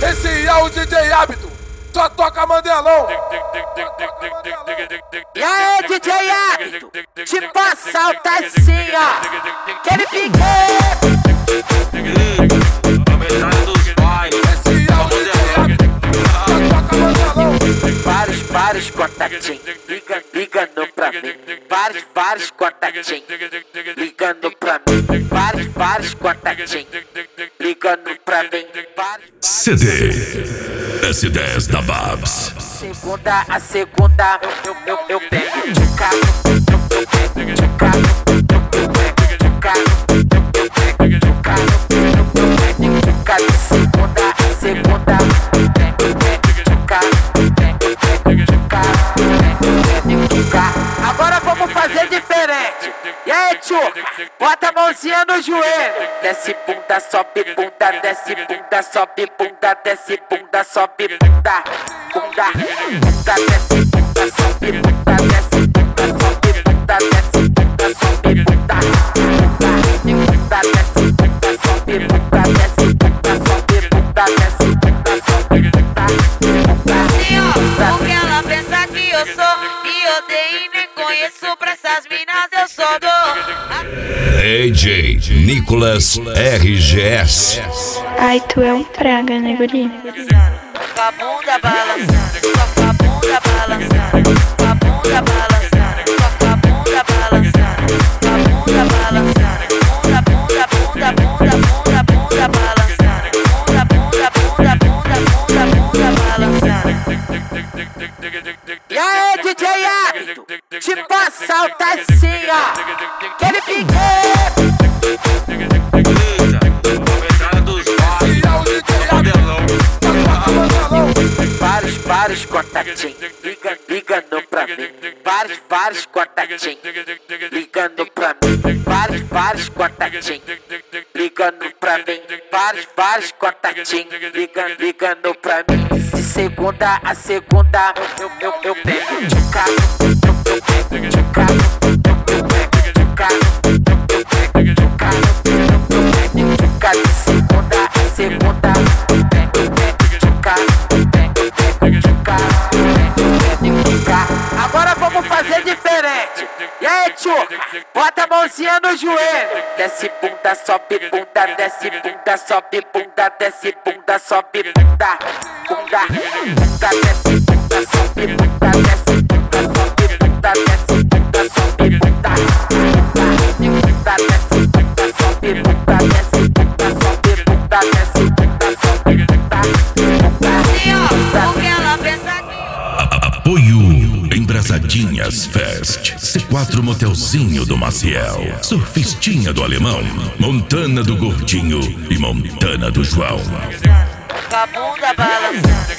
Esse é o DJ Hábito, só toca Mandelão. E aí, DJ Hábito, tipo assalta assim, ó. Aquele piquete. Esse é o DJ Hábito, só toca Mandelão. Vários contatinhos ligando pra mim. Vários contatinhos ligando pra mim. Vários contatinhos ligando pra mim. CD S10 da Babs. A segunda, eu pego de carro, eu pego de carro, eu pego de carro, eu pego de carro, eu pego de carro. A segunda, eu pego de carro, eu pego de carro, eu pego de carro. Agora vamos fazer diferente. E aí, tio, bota a mãozinha no joelho. Desce bunda, sobe bunda, desce bunda, sobe bunda, desce bunda, sobe bunda. Bunda, bunda, desce bunda, sobe bunda, desce bunda, sobe bunda, desce bunda, sobe bunda. Bunda, desce bunda, sobe bunda, desce bunda, sobe bunda, desce bunda, sobe bunda. Assim, ó, porque ela pensa que eu sou e odeio e nem conheço. Pra essas minas eu sou do DJ Nicolas RGS. Ai, tu é um praga, né, guri? com a bunda balançando, com a bunda balançando, com a bunda balançando, com a bunda balançando, com a bunda balançando, bunda, bunda, bunda, bunda, bunda, bunda balançando, bunda, bunda, bunda, bunda, bunda, bunda balançando. E aí, DJ Hábito, tipo assalta assim, ó. Aquele piquete. Vários contatinhos ligando pra mim. Vários contatinhos ligando pra mim. Vários contatinhos ligando pra mim. Vários contatinhos ligando pra mim. De segunda a segunda, eu pego de carro, eu pego de carro, eu pego de carro, eu pego de carro, eu pego de carro. De segunda a segunda, eu pego de carro. Agora vamos fazer diferente. E aí, tio, bota a mãozinha no joelho. Desce bunda, sobe bunda, desce bunda, sobe bunda, desce bunda, sobe bunda. Bunda, bunda, desce bunda, sobe bunda, desce bunda, sobe bunda, desce bunda, sobe bunda. Bunda, desce bunda, sobe bunda, desce bunda, sobe bunda, desce bunda, sobe bunda. Assim, ó, porque ela pensa que Apoio Embrasadinhas Fest, C4 Motelzinho do Maciel, Surfistinha do Alemão, Montana do Gordinho e Montana do João. com a bunda balançando,